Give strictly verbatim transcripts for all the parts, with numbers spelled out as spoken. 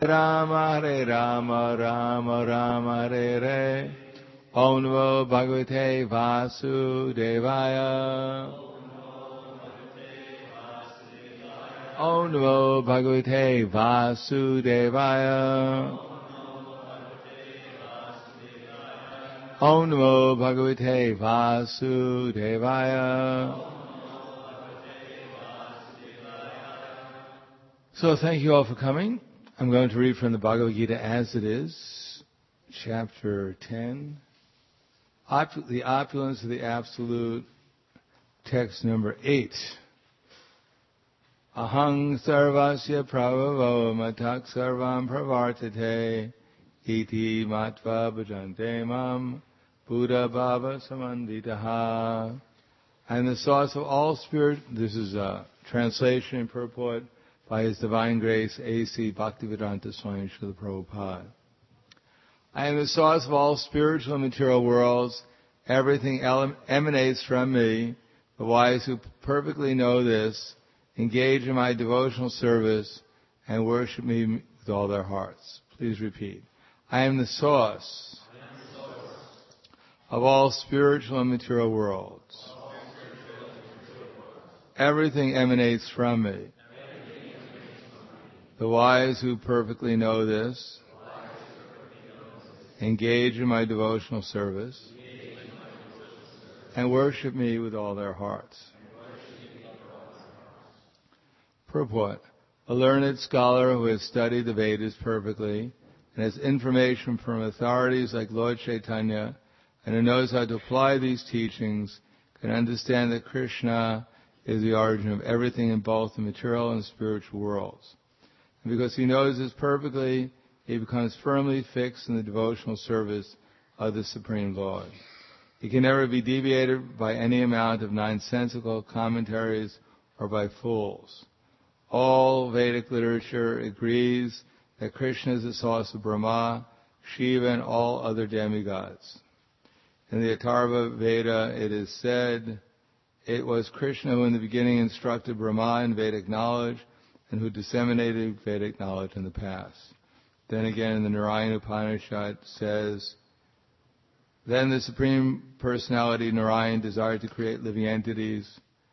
Rama, Hare Rama, Rama Rama, Hare Hare. Om Namo Bhagavate Vasudevaya. Om Namo Bhagavate Vasudevaya. Om Namo Bhagavate Vasudevaya. So thank you all for coming. I'm going to read from the Bhagavad Gita as it is, chapter ten. Op- the opulence of the Absolute, text number eight. Ahang sarvasya prabhavo matak sarvam pravartate iti matva bhajante mam buddha bhava samanditaha. I am the source of all spirit. This is a translation and purport by His Divine Grace A C Bhaktivedanta Swami Srila Prabhupada. I am the source of all spiritual and material worlds. Everything ele- emanates from me. The wise who perfectly know this engage in my devotional service and worship me with all their hearts. Please repeat. I am the source, am the source. of all spiritual and material worlds. All spiritual and material worlds. Everything emanates from me. Everything emanates from me. The wise who perfectly know this engage in my devotional service and worship me with all their hearts. Purport. A learned scholar who has studied the Vedas perfectly and has information from authorities like Lord Chaitanya and who knows how to apply these teachings can understand that Krishna is the origin of everything in both the material and spiritual worlds. And because he knows this perfectly, he becomes firmly fixed in the devotional service of the Supreme Lord. He can never be deviated by any amount of nonsensical commentaries or by fools. All Vedic literature agrees that Krishna is the source of Brahma, Shiva, and all other demigods. In the Atharva Veda it is said, it was Krishna who in the beginning instructed Brahma in Vedic knowledge and who disseminated Vedic knowledge in the past. Then again in the Narayana Upanishad says, then the Supreme Personality Narayan desired to create living entities.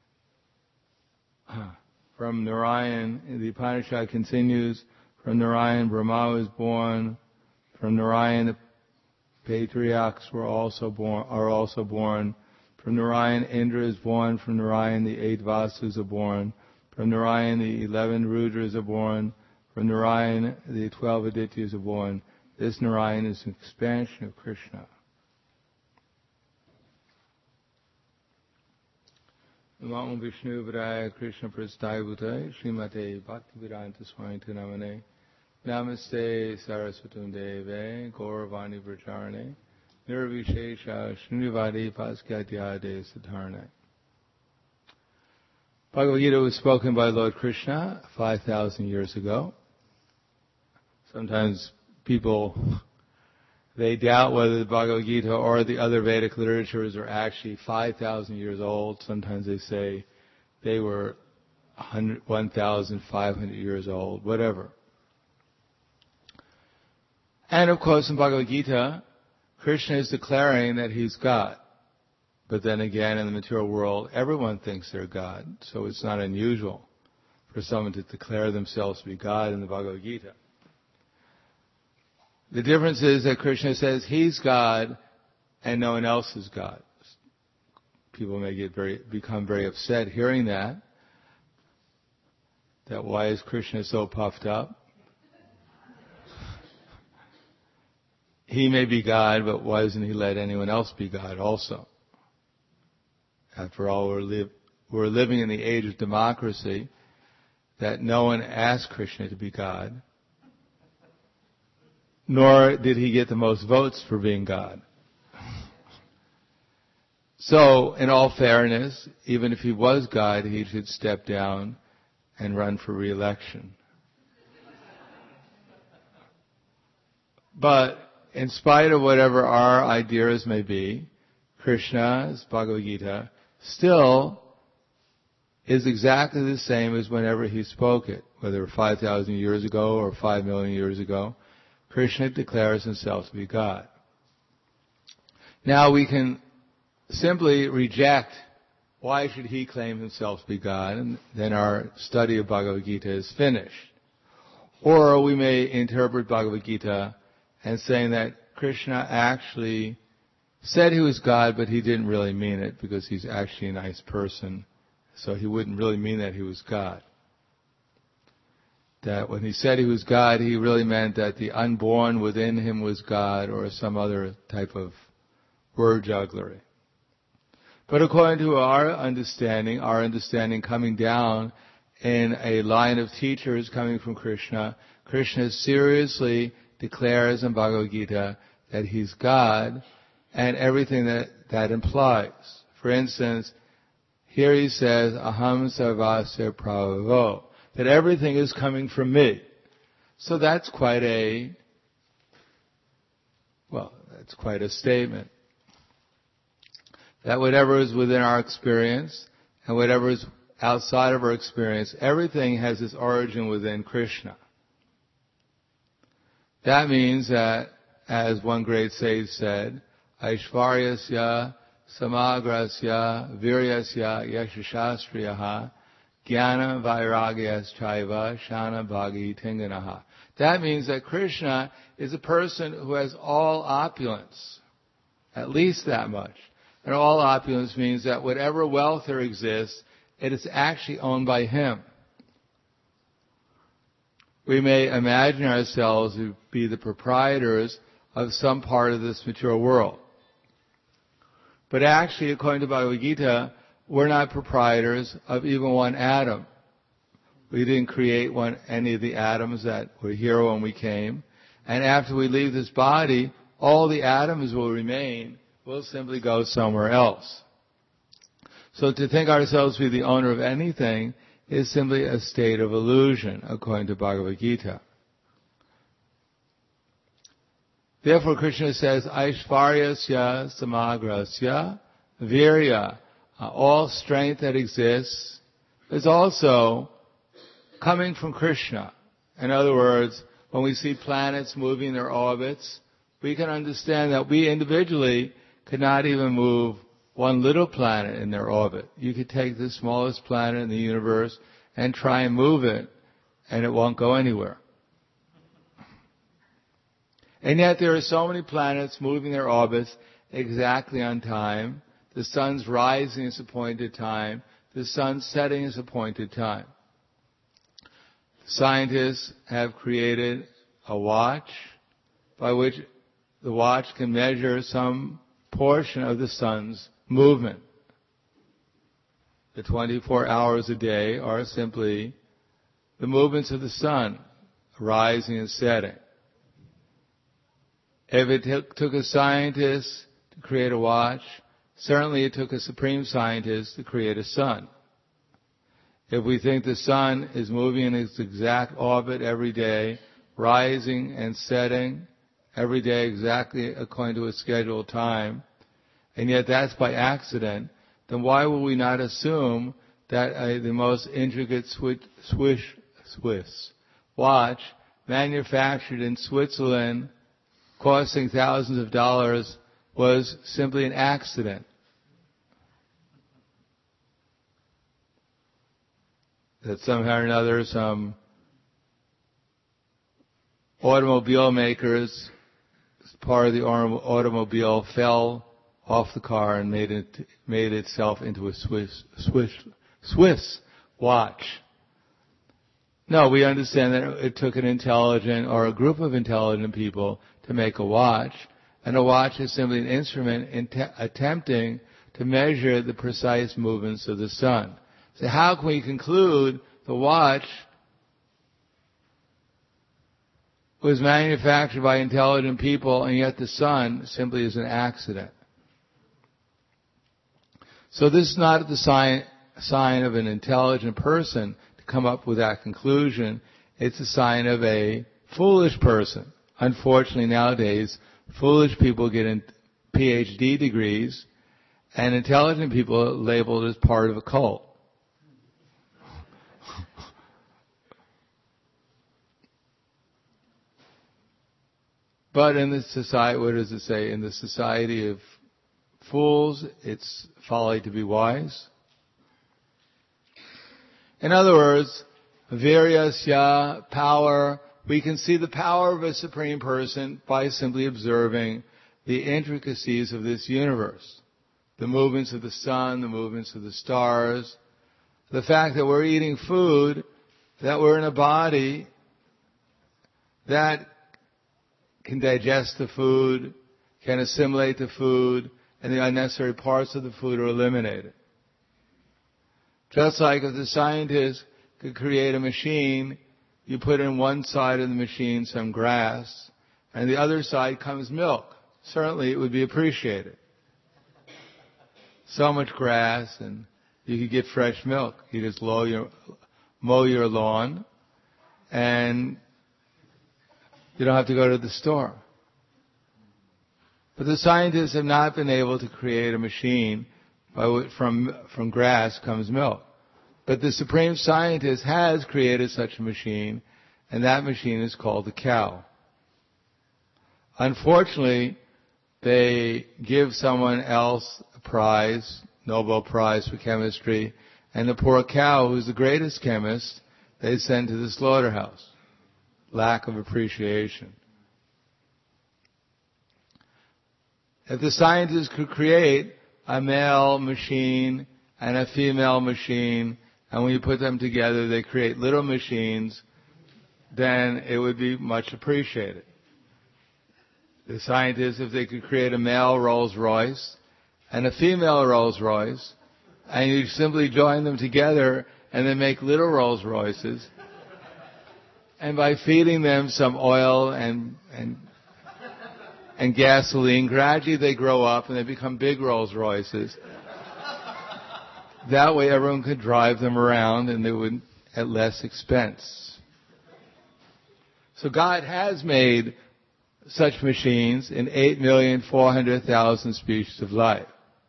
From Narayan, the Upanishad continues, from Narayan Brahma was born, from Narayan the patriarchs were also born, are also born, from Narayan Indra is born, from Narayan the eight Vasus are born, from Narayan the eleven Rudras are born, from Narayan the twelve Adityas are born. This Narayan is an expansion of Krishna. Namo Vishnu Vidaya Krishna Prasthaya Bhutaya Srimate Bhaktivedanta Swami Namane Namaste Saraswatam Deve Gauravani Vracharane Nirvishesha Srinivadi Paskyatyade Sadharane. Bhagavad Gita was spoken by Lord Krishna five thousand years ago. Sometimes people, they doubt whether the Bhagavad Gita or the other Vedic literatures are actually five thousand years old. Sometimes they say they were one thousand five hundred years old, whatever. And of course in Bhagavad Gita, Krishna is declaring that he's God. But then again, in the material world, everyone thinks they're God. So it's not unusual for someone to declare themselves to be God in the Bhagavad Gita. The difference is that Krishna says he's God and no one else is God. People may get very, become very upset hearing that. That why is Krishna so puffed up? He may be God, but why doesn't he let anyone else be God also? After all, we're, live, we're living in the age of democracy, that no one asked Krishna to be God, nor did he get the most votes for being God. So, in all fairness, even if he was God, he should step down and run for re-election. But, in spite of whatever our ideas may be, Krishna's Bhagavad Gita still is exactly the same as whenever he spoke it, whether five thousand years ago or five million years ago. Krishna declares himself to be God. Now we can simply reject, why should he claim himself to be God, and then our study of Bhagavad Gita is finished. Or we may interpret Bhagavad Gita and saying that Krishna actually said he was God, but he didn't really mean it because he's actually a nice person. So he wouldn't really mean that he was God. That when he said he was God, he really meant that the unborn within him was God, or some other type of word jugglery. But according to our understanding, our understanding coming down in a line of teachers coming from Krishna, Krishna seriously declares in Bhagavad Gita that he's God, and everything that that implies. For instance, here he says, Aham sarvasya prabhavo, that everything is coming from me. So that's quite a, well, that's quite a statement. That whatever is within our experience and whatever is outside of our experience, everything has its origin within Krishna. That means that, as one great sage said, Aishvaryasya samagrasya viryasya yashashastriyaha jnana vairagyasthaiva shana bhagi tinganaha. That means that Krishna is a person who has all opulence, at least that much. And all opulence means that whatever wealth there exists, it is actually owned by him. We may imagine ourselves to be the proprietors of some part of this material world. But actually, according to Bhagavad Gita, we're not proprietors of even one atom. We didn't create one, any of the atoms that were here when we came. And after we leave this body, all the atoms will remain. We'll simply go somewhere else. So to think ourselves to be the owner of anything is simply a state of illusion, according to Bhagavad Gita. Therefore, Krishna says, Aishvaryasya samagrasya virya. Uh, all strength that exists is also coming from Krishna. In other words, when we see planets moving their orbits, we can understand that we individually could not even move one little planet in their orbit. You could take the smallest planet in the universe and try and move it, and it won't go anywhere. And yet there are so many planets moving their orbits exactly on time. The sun's rising is appointed time. The sun's setting is appointed time. Scientists have created a watch by which the watch can measure some portion of the sun's movement. The twenty-four hours a day are simply the movements of the sun, rising and setting. If it t- took a scientist to create a watch, certainly it took a supreme scientist to create a sun. If we think the sun is moving in its exact orbit every day, rising and setting every day exactly according to a scheduled time, and yet that's by accident, then why would we not assume that uh, the most intricate Swiss, Swiss, Swiss watch manufactured in Switzerland, costing thousands of dollars, was simply an accident? That somehow or another some automobile makers, part of the automobile, fell off the car and made it made itself into a Swiss Swiss Swiss watch. No, we understand that it took an intelligent or a group of intelligent people to make a watch, and a watch is simply an instrument in te- attempting to measure the precise movements of the sun. So how can we conclude the watch was manufactured by intelligent people and yet the sun simply is an accident? So this is not the sign, sign of an intelligent person to come up with that conclusion. It's a sign of a foolish person. Unfortunately, nowadays, foolish people get in P H D degrees, and intelligent people are labeled as part of a cult. But in the society, what does it say? In the society of fools, it's folly to be wise. In other words, viryasya, power, we can see the power of a Supreme Person by simply observing the intricacies of this universe. The movements of the sun, the movements of the stars, the fact that we're eating food, that we're in a body that can digest the food, can assimilate the food, and the unnecessary parts of the food are eliminated. Just like if the scientist could create a machine, you put in one side of the machine some grass, and the other side comes milk. Certainly it would be appreciated. So much grass, and you could get fresh milk. You just mow your, mow your lawn, and you don't have to go to the store. But the scientists have not been able to create a machine by which from, from grass comes milk. But the Supreme Scientist has created such a machine, and that machine is called the cow. Unfortunately, they give someone else a prize, Nobel Prize for chemistry, and the poor cow, who's the greatest chemist, they send to the slaughterhouse. Lack of appreciation. If the scientists could create a male machine and a female machine, and when you put them together they create little machines, then it would be much appreciated. The scientists, if they could create a male Rolls-Royce and a female Rolls-Royce, and you simply join them together and then make little Rolls-Royces, and by feeding them some oil and, and, and gasoline, gradually they grow up and they become big Rolls-Royces. That way everyone could drive them around and they would at less expense. So God has made such machines in eight million four hundred thousand species of life.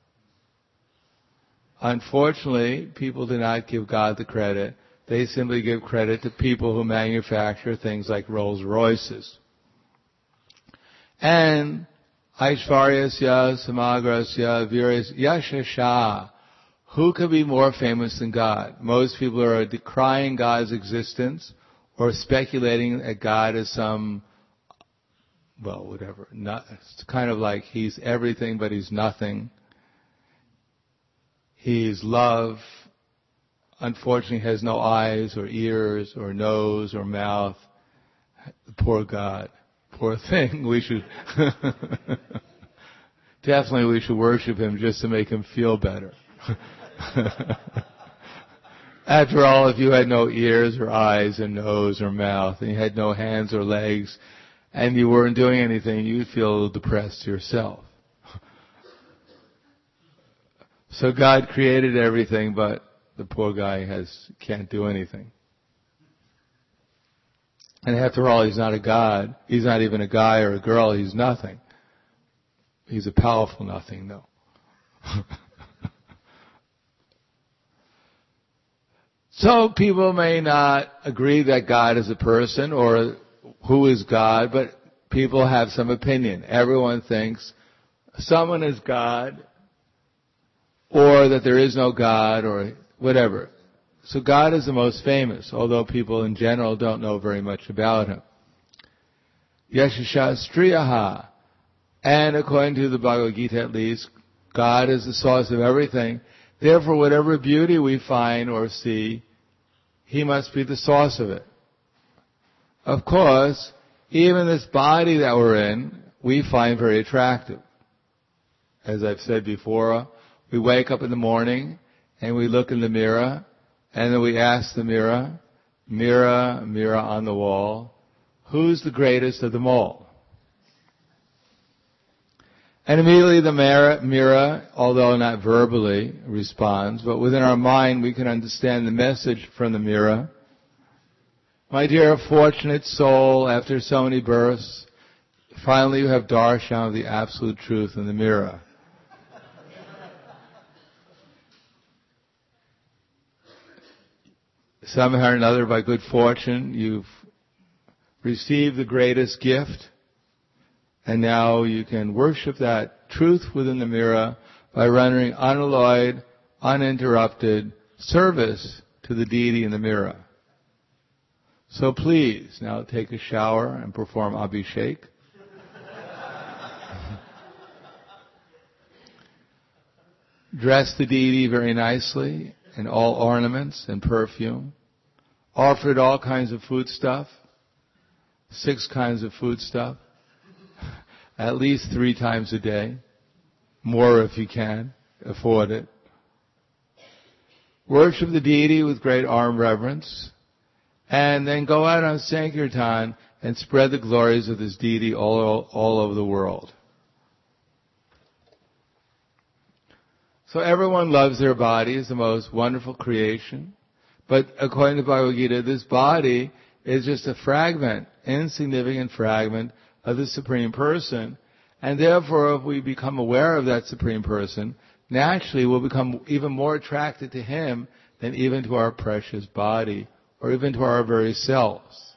Unfortunately, people do not give God the credit. They simply give credit to people who manufacture things like Rolls-Royces. And Aishvaryasya, Samagrasya, Viryasya, Yashasha. Who could be more famous than God? Most people are decrying God's existence or speculating that God is some, well, whatever. Not, it's kind of like he's everything, but he's nothing. He's love. Unfortunately, has no eyes or ears or nose or mouth. Poor God. Poor thing. We should, definitely we should worship him just to make him feel better. After all, if you had no ears or eyes or nose or mouth, and you had no hands or legs, and you weren't doing anything, you'd feel a little depressed yourself. So God created everything, but the poor guy has can't do anything. And after all, he's not a God. He's not even a guy or a girl. He's nothing. He's a powerful nothing, though. So people may not agree that God is a person or who is God, but people have some opinion. Everyone thinks someone is God or that there is no God or whatever. So God is the most famous, although people in general don't know very much about him. Yashastriyaha. And according to the Bhagavad Gita at least, God is the source of everything. Therefore, whatever beauty we find or see, he must be the source of it. Of course, even this body that we're in, we find very attractive. As I've said before, we wake up in the morning and we look in the mirror and then we ask the mirror, mirror, mirror on the wall, who's the greatest of them all? And immediately the mirror, mirror, although not verbally, responds, but within our mind we can understand the message from the mirror. My dear fortunate soul, after so many births, finally you have darshan of the absolute truth in the mirror. Somehow or another, by good fortune, you've received the greatest gift, And now you can worship that truth within the mirror by rendering unalloyed, uninterrupted service to the deity in the mirror. So please, now take a shower and perform Abhishek. Dress the deity very nicely in all ornaments and perfume. Offered all kinds of food stuff, six kinds of food stuff, at least three times a day, more if you can afford it. Worship the deity with great arm reverence, and then go out on Sankirtan and spread the glories of this deity all, all over the world. So everyone loves their body. It's the most wonderful creation. But according to Bhagavad Gita, this body is just a fragment, insignificant fragment of the Supreme Person. And therefore, if we become aware of that Supreme Person, naturally we'll become even more attracted to Him than even to our precious body, or even to our very selves.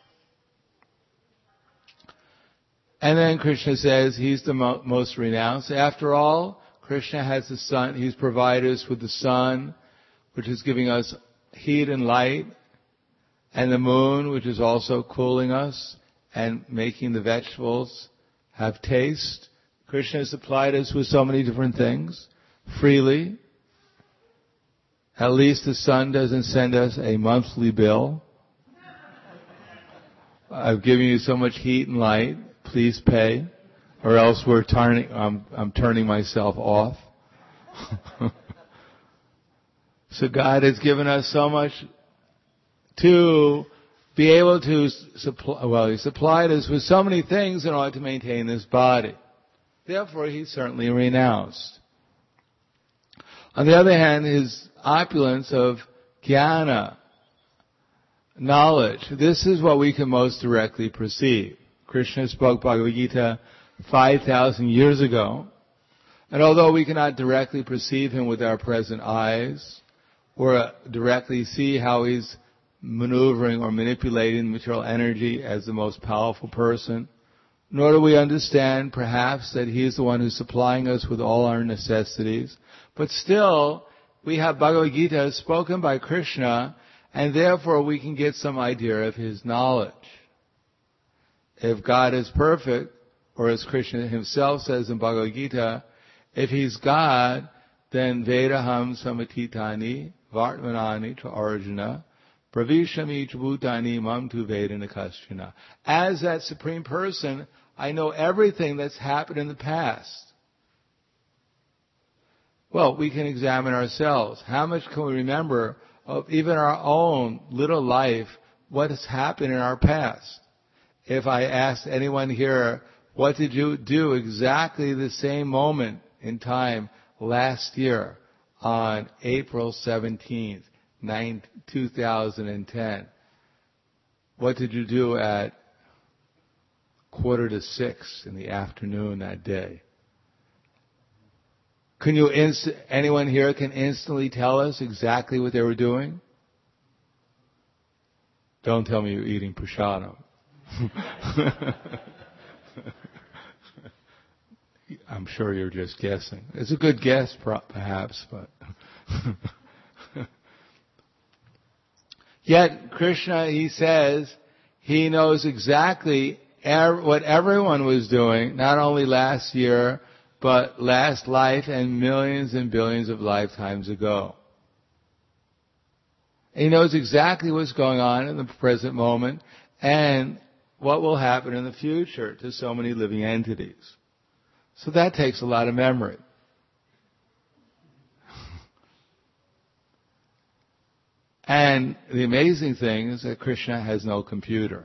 And then Krishna says He's the mo- most renounced. After all, Krishna has the sun. He's provided us with the sun, which is giving us heat and light, and the moon, which is also cooling us and making the vegetables have taste. Krishna has supplied us with so many different things freely. At least the sun doesn't send us a monthly bill. I've given you so much heat and light. Please pay, or else we're turning. I'm, I'm turning myself off. So God has given us so much to be able to supply. Well, He supplied us with so many things in order to maintain this body. Therefore, He's certainly renounced. On the other hand, His opulence of jnana, knowledge, this is what we can most directly perceive. Krishna spoke Bhagavad Gita five thousand years ago, and although we cannot directly perceive Him with our present eyes, or directly see how He's maneuvering or manipulating material energy as the most powerful person, nor do we understand perhaps that He is the one who's supplying us with all our necessities, but still we have Bhagavad Gita spoken by Krishna, and therefore we can get some idea of His knowledge. If God is perfect, or as Krishna Himself says in Bhagavad Gita, if He's God, then Vedaham samatitani vartmanani to Arjuna pravishami bhutani mam tu vedana kaschana. As that Supreme Person, I know everything that's happened in the past. Well, we can examine ourselves. How much can we remember of even our own little life, what has happened in our past? If I asked anyone here, what did you do exactly the same moment in time last year on April seventeenth, two thousand ten? What did you do at quarter to six in the afternoon that day? Can you, inst- anyone here can instantly tell us exactly what they were doing? Don't tell me you're eating prasadam. I'm sure you're just guessing. It's a good guess, perhaps, but... Yet, Krishna, He says, He knows exactly er- what everyone was doing, not only last year, but last life and millions and billions of lifetimes ago. He knows exactly what's going on in the present moment and what will happen in the future to so many living entities. So that takes a lot of memory. And the amazing thing is that Krishna has no computer.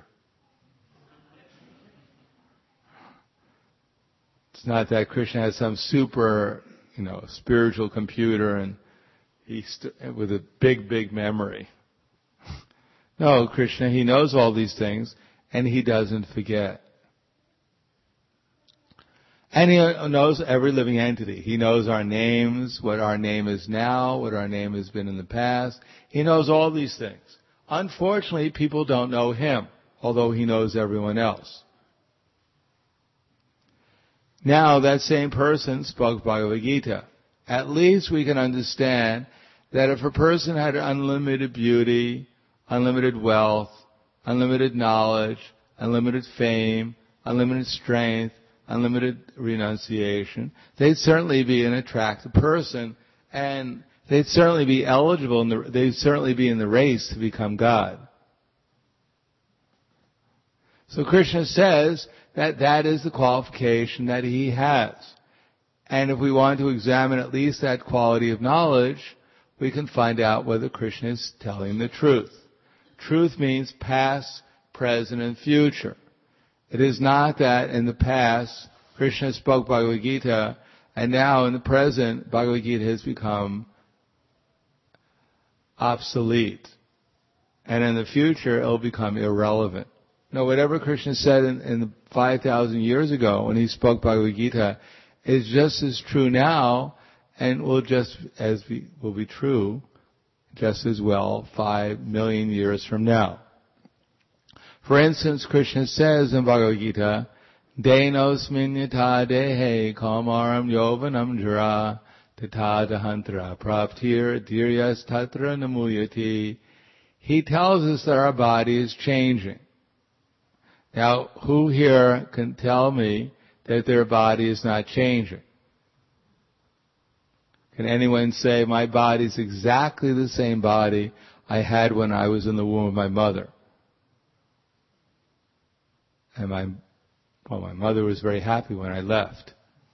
It's not that Krishna has some super, you know, spiritual computer and he's st- with a big, big memory. No, Krishna, He knows all these things and He doesn't forget. And He knows every living entity. He knows our names, what our name is now, what our name has been in the past. He knows all these things. Unfortunately, people don't know Him, although He knows everyone else. Now that same person spoke Bhagavad Gita. At least we can understand that if a person had unlimited beauty, unlimited wealth, unlimited knowledge, unlimited fame, unlimited strength, unlimited renunciation, they'd certainly be an attractive person, and they'd certainly be eligible, in the, they'd certainly be in the race to become God. So Krishna says that that is the qualification that he has. And if we want to examine at least that quality of knowledge, we can find out whether Krishna is telling the truth. Truth means past, present, and future. It is not that in the past Krishna spoke Bhagavad Gita, and now in the present Bhagavad Gita has become obsolete. And in the future it will become irrelevant. No, whatever Krishna said in, in five thousand years ago when he spoke Bhagavad Gita is just as true now, and will just as be, will be true just as well five million years from now. For instance, Krishna says in Bhagavad Gita, Denosmin yata dehe kamaram yovanam jara tata dahantra praptir dhiryas tatra namuyati. He tells us that our body is changing. Now, who here can tell me that their body is not changing? Can anyone say, my body is exactly the same body I had when I was in the womb of my mother? And my, well, my mother was very happy when I left.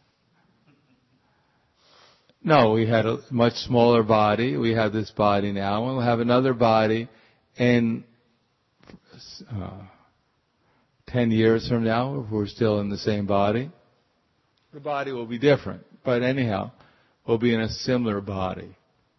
No, we had a much smaller body. We have this body now, and we'll have another body in uh, ten years from now, if we're still in the same body. The body will be different, but anyhow, we'll be in a similar body.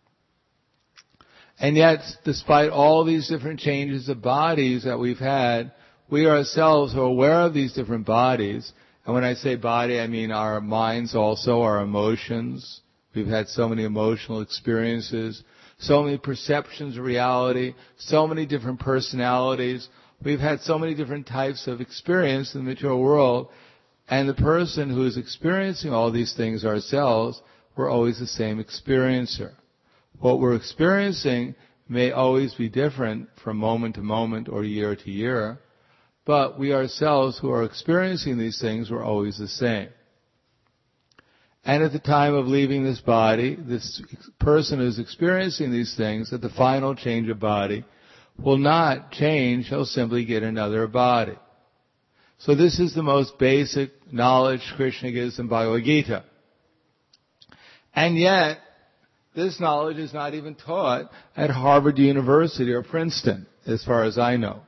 And yet, despite all these different changes of bodies that we've had, we ourselves are aware of these different bodies. And when I say body, I mean our minds also, our emotions. We've had so many emotional experiences, so many perceptions of reality, so many different personalities. We've had so many different types of experience in the material world. And the person who is experiencing all these things ourselves, we're always the same experiencer. What we're experiencing may always be different from moment to moment or year to year, but we ourselves who are experiencing these things, we're always the same. And at the time of leaving this body, this person who's experiencing these things, at the final change of body, will not change, he'll simply get another body. So this is the most basic knowledge Krishna gives in Bhagavad Gita. And yet, this knowledge is not even taught at Harvard University or Princeton, as far as I know.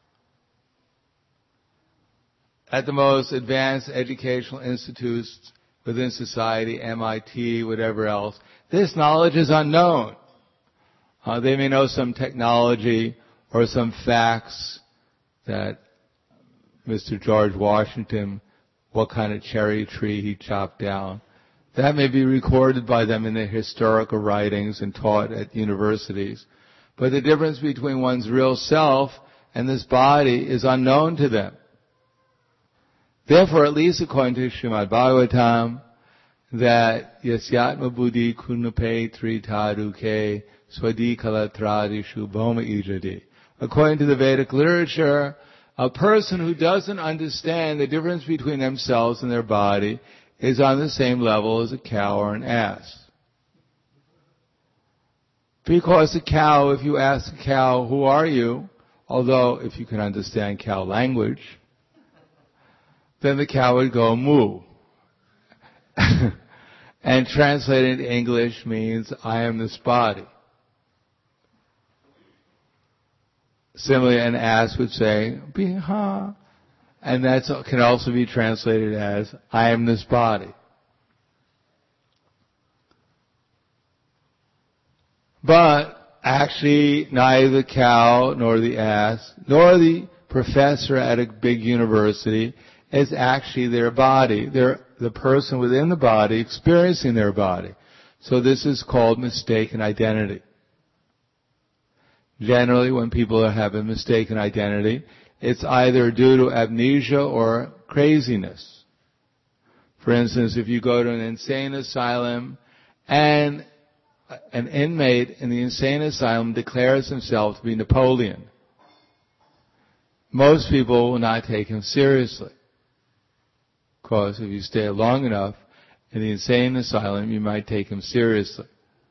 At the most advanced educational institutes within society, M I T, whatever else, this knowledge is unknown. Uh, they may know some technology or some facts that Mister George Washington, what kind of cherry tree he chopped down. That may be recorded by them in their historical writings and taught at universities. But the difference between one's real self and this body is unknown to them. Therefore, at least according to Srimad Bhagavatam, that yasyatma buddhi kunupe tritaduke swadi kalatradishu bhoma ijadi. According to the Vedic literature, a person who doesn't understand the difference between themselves and their body is on the same level as a cow or an ass. Because a cow, if you ask a cow, who are you? Although, if you can understand cow language, then the cow would go moo. And translated into English means, I am this body. Similarly, an ass would say, biha. And that can also be translated as, I am this body. But actually, neither the cow, nor the ass, nor the professor at a big university is actually their body. They're the person within the body experiencing their body. So this is called mistaken identity. Generally, when people have a mistaken identity, it's either due to amnesia or craziness. For instance, if you go to an insane asylum and an inmate in the insane asylum declares himself to be Napoleon, most people will not take him seriously. Because if you stay long enough in the insane asylum, you might take him seriously.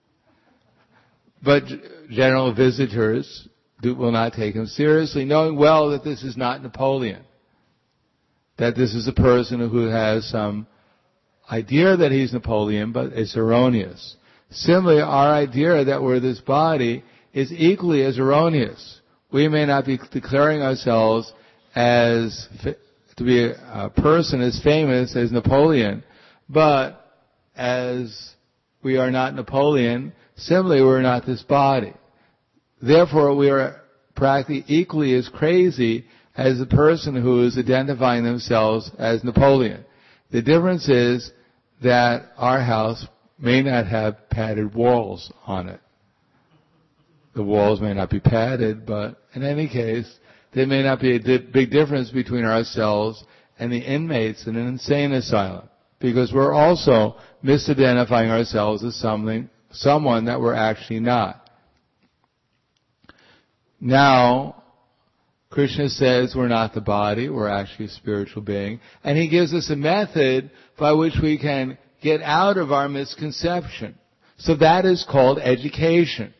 But general visitors do, will not take him seriously, knowing well that this is not Napoleon. That this is a person who has some idea that he's Napoleon, but it's erroneous. Similarly, our idea that we're this body is equally as erroneous. We may not be declaring ourselves as to be a person as famous as Napoleon, but as we are not Napoleon, similarly we're not this body. Therefore, we are practically equally as crazy as the person who is identifying themselves as Napoleon. The difference is that our house may not have padded walls on it. The walls may not be padded, but in any case, there may not be a di- big difference between ourselves and the inmates in an insane asylum, because we're also misidentifying ourselves as something, someone that we're actually not. Now, Krishna says we're not the body, we're actually a spiritual being, and he gives us a method by which we can get out of our misconception. So that is called education.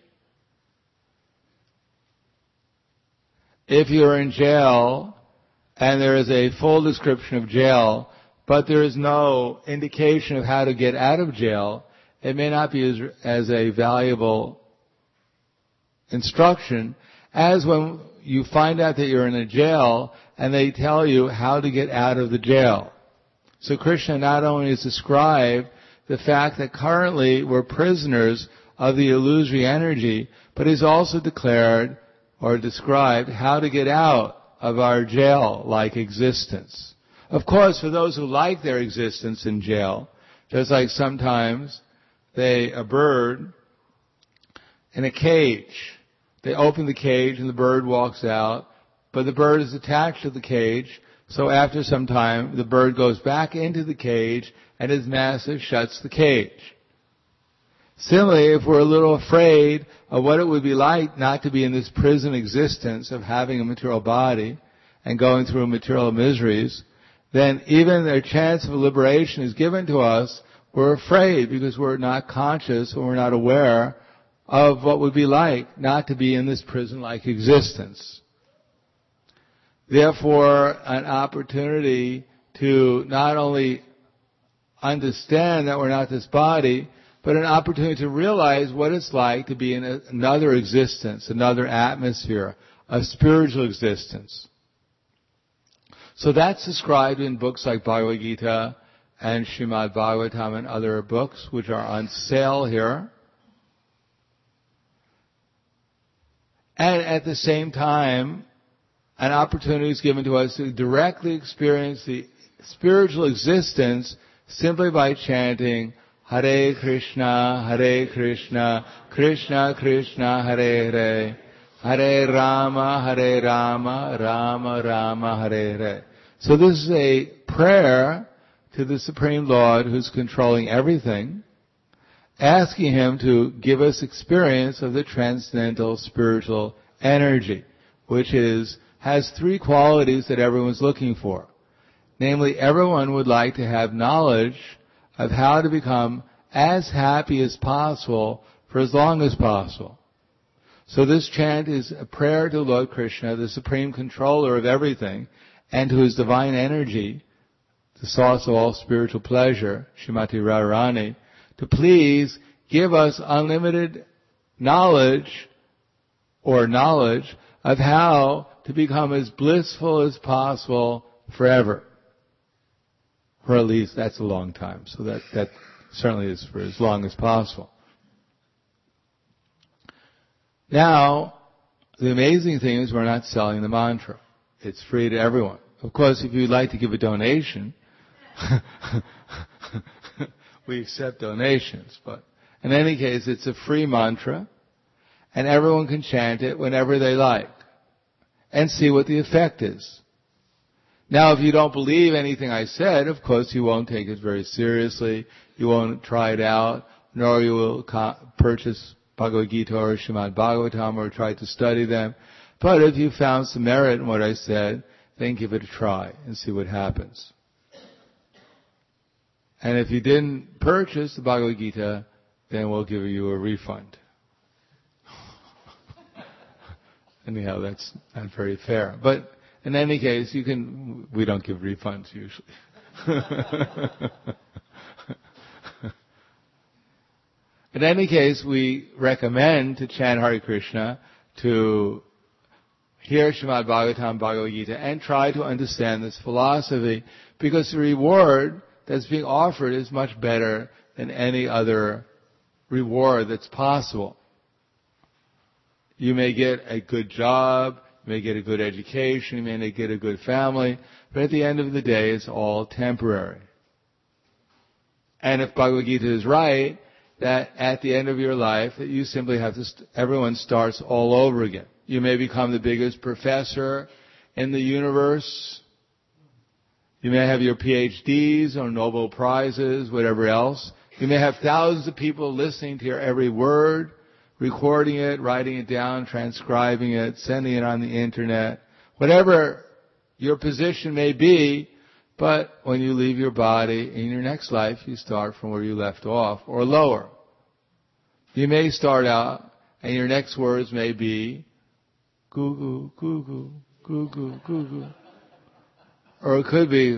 If you're in jail and there is a full description of jail, but there is no indication of how to get out of jail, it may not be as, as a valuable instruction as when you find out that you're in a jail and they tell you how to get out of the jail. So Krishna not only has described the fact that currently we're prisoners of the illusory energy, but he's also declared or described how to get out of our jail-like existence. Of course, for those who like their existence in jail, just like sometimes they, a bird in a cage, they open the cage and the bird walks out, but the bird is attached to the cage, so after some time the bird goes back into the cage and his master shuts the cage. Similarly, if we're a little afraid of what it would be like not to be in this prison existence of having a material body and going through material miseries, then even the chance of liberation is given to us, we're afraid because we're not conscious or we're not aware of what would be like not to be in this prison-like existence. Therefore, an opportunity to not only understand that we're not this body, but an opportunity to realize what it's like to be in a, another existence, another atmosphere, a spiritual existence. So that's described in books like Bhagavad Gita and Srimad Bhagavatam and other books which are on sale here. And at the same time, an opportunity is given to us to directly experience the spiritual existence simply by chanting Hare Krishna, Hare Krishna, Krishna Krishna, Hare Hare, Hare Rama, Hare Rama, Rama Rama, Hare Hare. So this is a prayer to the Supreme Lord who's controlling everything, asking Him to give us experience of the transcendental spiritual energy, which is has three qualities that everyone's looking for. Namely, everyone would like to have knowledge of how to become as happy as possible for as long as possible. So this chant is a prayer to Lord Krishna, the supreme controller of everything, and to His divine energy, the source of all spiritual pleasure, Srimati Radharani, to please give us unlimited knowledge or knowledge of how to become as blissful as possible forever. Or at least that's a long time, so that, that certainly is for as long as possible. Now, the amazing thing is we're not selling the mantra. It's free to everyone. Of course, if you'd like to give a donation, we accept donations, but in any case, it's a free mantra, and everyone can chant it whenever they like, and see what the effect is. Now, if you don't believe anything I said, of course you won't take it very seriously. You won't try it out, nor you will co- purchase Bhagavad Gita or Srimad Bhagavatam or try to study them. But if you found some merit in what I said, then give it a try and see what happens. And if you didn't purchase the Bhagavad Gita, then we'll give you a refund. Anyhow, that's not very fair. But in any case, you can, we don't give refunds usually. In any case, we recommend to chant Hare Krishna, to hear Srimad Bhagavatam, Bhagavad Gita, and try to understand this philosophy, because the reward that's being offered is much better than any other reward that's possible. You may get a good job, you may get a good education, you may get a good family, but at the end of the day, it's all temporary. And if Bhagavad Gita is right, that at the end of your life, that you simply have to, st- everyone starts all over again. You may become the biggest professor in the universe. You may have your P H Ds or Nobel Prizes, whatever else. You may have thousands of people listening to your every word, recording it, writing it down, transcribing it, sending it on the internet. Whatever your position may be, but when you leave your body, in your next life, you start from where you left off, or lower. You may start out, and your next words may be, goo goo, goo goo, goo goo, goo goo. Or it could be,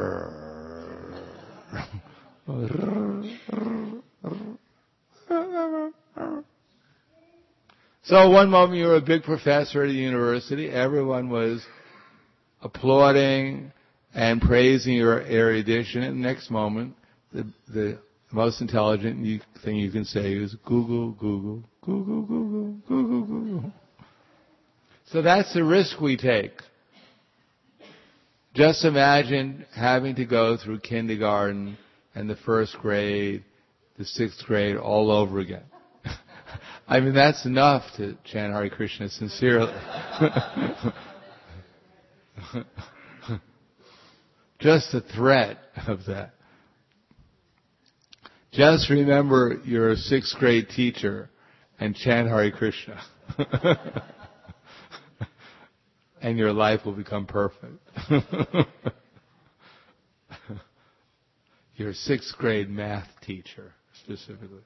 so one moment you were a big professor at a university, everyone was applauding and praising your erudition, and the next moment, the, the most intelligent you, thing you can say is Google, Google, Google, Google, Google, Google. So that's the risk we take. Just imagine having to go through kindergarten and the first grade, the sixth grade, all over again. I mean, that's enough to chant Hare Krishna sincerely. Just the threat of that. Just remember you're a sixth grade teacher and chant Hare Krishna. And your life will become perfect. You're a sixth grade math teacher, specifically.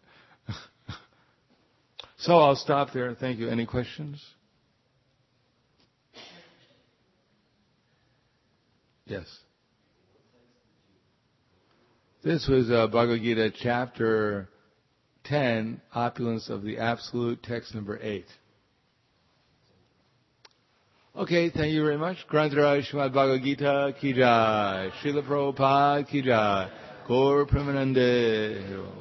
So I'll stop there. Thank you. Any questions? Yes. This was uh, Bhagavad Gita chapter ten, Opulence of the Absolute, text number eight. Okay, thank you very much. Grantaraj Srimad Bhagavad Gita ki jai. Srila Prabhupada ki jai. Gaur Premanande.